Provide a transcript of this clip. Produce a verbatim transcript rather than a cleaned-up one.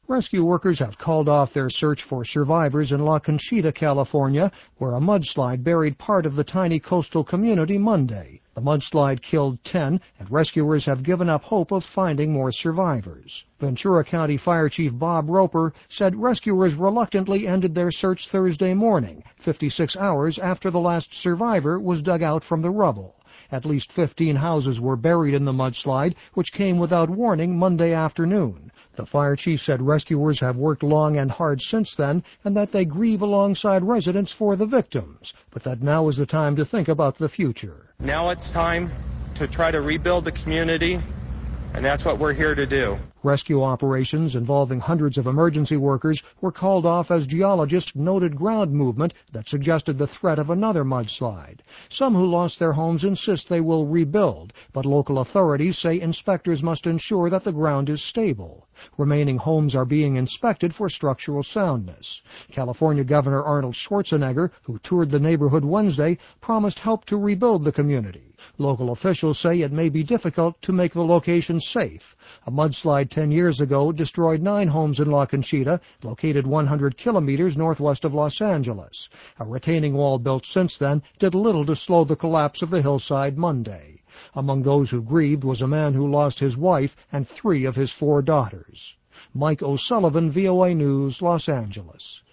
Rescue workers have called off their search for survivors in La Conchita, California, where a mudslide buried part of the tiny coastal community Monday. The mudslide killed ten, and rescuers have given up hope of finding more survivors. Ventura County Fire Chief Bob Roper said rescuers reluctantly ended their search Thursday morning, fifty-six hours after the last survivor was dug out from the rubble. At least fifteen houses were buried in the mudslide, which came without warning Monday afternoon. The fire chief said rescuers have worked long and hard since then, and that they grieve alongside residents for the victims, but that now is the time to think about the future. Now it's time to try to rebuild the community, and that's what we're here to do. Rescue operations involving hundreds of emergency workers were called off as geologists noted ground movement that suggested the threat of another mudslide. Some who lost their homes insist they will rebuild, but local authorities say inspectors must ensure that the ground is stable. Remaining homes are being inspected for structural soundness. California Governor Arnold Schwarzenegger, who toured the neighborhood Wednesday, promised help to rebuild the community. Local officials say it may be difficult to make the location safe. A mudslide ten years ago destroyed nine homes in La Conchita, located one hundred kilometers northwest of Los Angeles. A retaining wall built since then did little to slow the collapse of the hillside Monday. Among those who grieved was a man who lost his wife and three of his four daughters. Mike O'Sullivan, V O A News, Los Angeles.